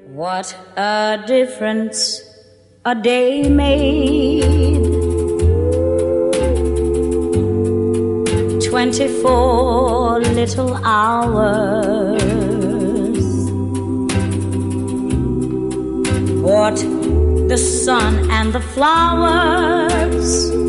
What a difference a day made. 24 little hours. Bought the sun and the flowers